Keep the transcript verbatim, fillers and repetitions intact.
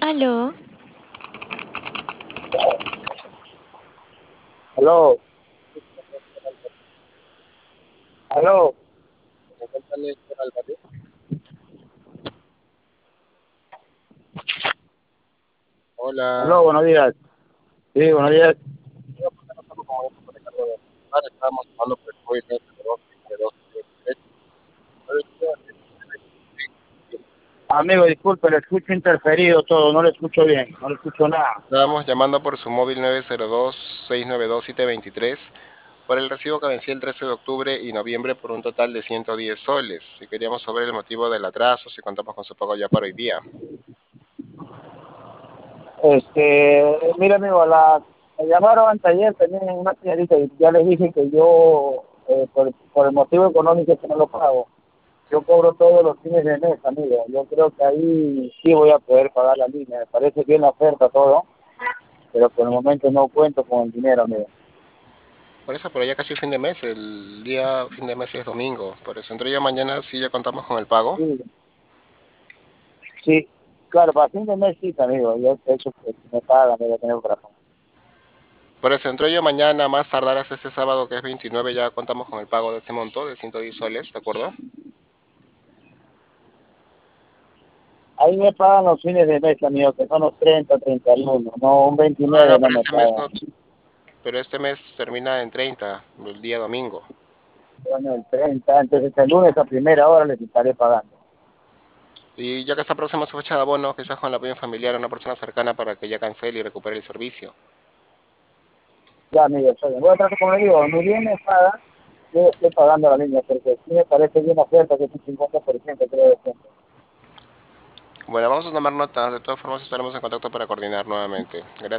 Aló, Aló, aló, Cuéntale, señor Álvarez. Hola. aló, buenos días. Sí, buenos días. Señor, ¿por qué no estamos como con Ricardo de Mar? Estábamos hablando por el COVID nueve cero dos nueve dos veintitrés. Ahora estoy haciendo- Amigo, disculpe, le escucho interferido todo, no le escucho bien, no le escucho nada. Estábamos llamando por su móvil nueve cero dos seis nueve dos siete veintitrés por el recibo que vencía el trece de octubre y noviembre por un total de ciento diez soles. Y queríamos saber el motivo del atraso, si contamos con su pago ya para hoy día. Este, mira, amigo, la, me llamaron ayer también una señorita y ya les dije que yo, eh, por, por el motivo económico que no lo pago, yo cobro todos los fines de mes, amigo. Yo creo que ahí sí voy a poder pagar la línea. Me parece bien la oferta, todo, pero por el momento no cuento con el dinero, amigo. Por eso, pero ya casi fin de mes, el día fin de mes es domingo. Por eso, entre yo mañana sí ya contamos con el pago. Sí, sí, claro, para fin de mes sí, amigo. Yo eso que me pagan, me voy a tener para pagar. Por eso, entre yo mañana, más tardar hasta este sábado que es veintinueve, ya contamos con el pago de ese monto de ciento diez soles, ¿de acuerdo? Ahí me pagan los fines de mes, amigo, que son los treinta, treinta y uno, no, un No, no, veintinueve no pero me este mes pagan. no, pero este mes termina en treinta, el día domingo. Bueno, el treinta, entonces el lunes a primera hora les estaré pagando. Y ya que está próxima su fecha de abono, quizás con el apoyo familiar a una persona cercana para que ya cancele y recupere el servicio. Ya, amigo, está bien. Voy a tratar, como le digo, ni bien me pagan, yo estoy pagando la línea, porque sí me parece bien oferta, que es un cincuenta por ciento, creo, de descuento. Bueno, vamos a tomar nota. De todas formas, estaremos en contacto para coordinar nuevamente. Gracias.